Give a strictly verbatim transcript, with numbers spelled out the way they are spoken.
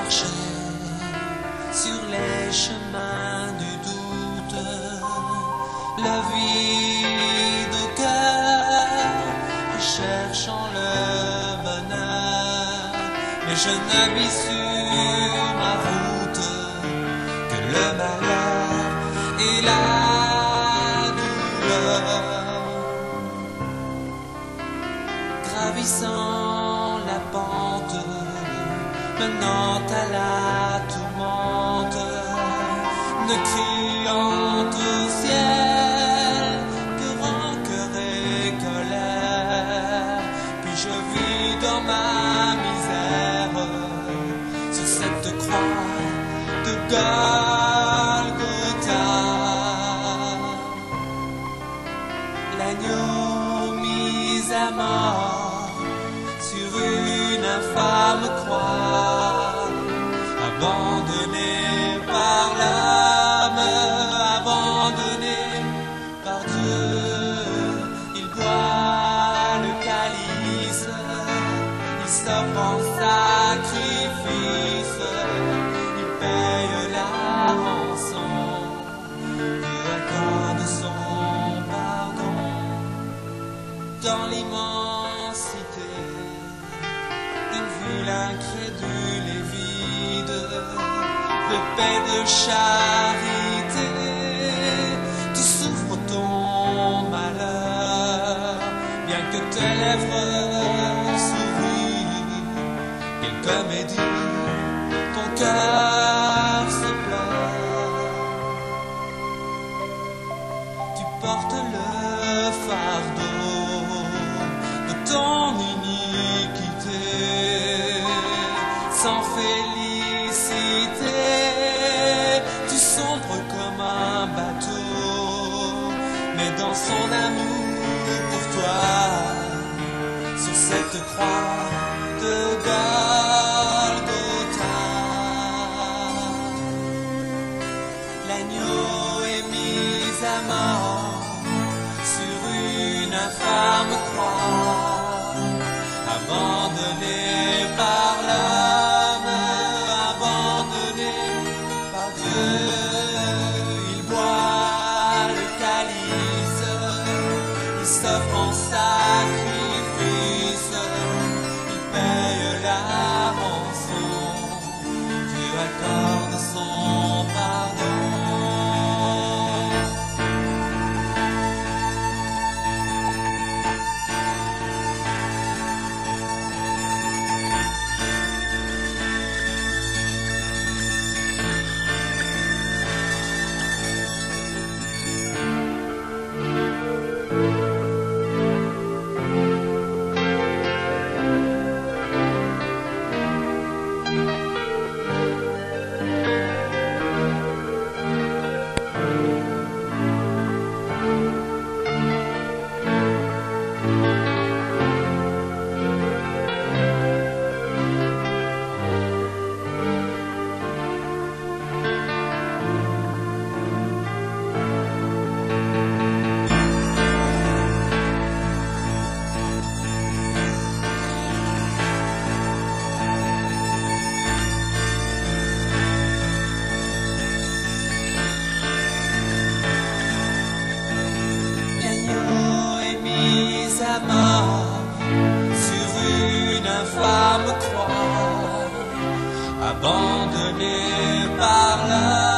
marchais sur les chemins du doute, le vide au cœur, cherchant le bonheur, mais je ne vis sur ma route que le malheur et la douleur. Gravissant la pente, menant à la tourmente, ne criant au ciel que rancœur et colère. Puis je vis dans ma misère, sur cette croix de Golgotha, l'agneau mis à mort sur une infâme croix, abandonné par l'homme, abandonné par Dieu. Il boit le calice, il s'offre en sacrifice, il paye la rançon, Dieu accorde son pardon. Dans l'immensité d'une ville incrédule et vide, de paix, de charité, tu souffres ton malheur, bien que tes lèvres sourient. Quelle comédie, ton cœur se pleure. Tu portes le fardeau de ton iniquité, sans félicité, tu sombres comme un bateau, mais dans son amour pour toi, sur cette croix de Golgotha, l'agneau est mis à mort sur une infâme croix, abandonné par l'homme, abandonné par Dieu. Il boit le calice, il s'offre en sacrifice, il paye la rançon, Dieu accorde son pardon. À mort sur une infâme croix, abandonné par la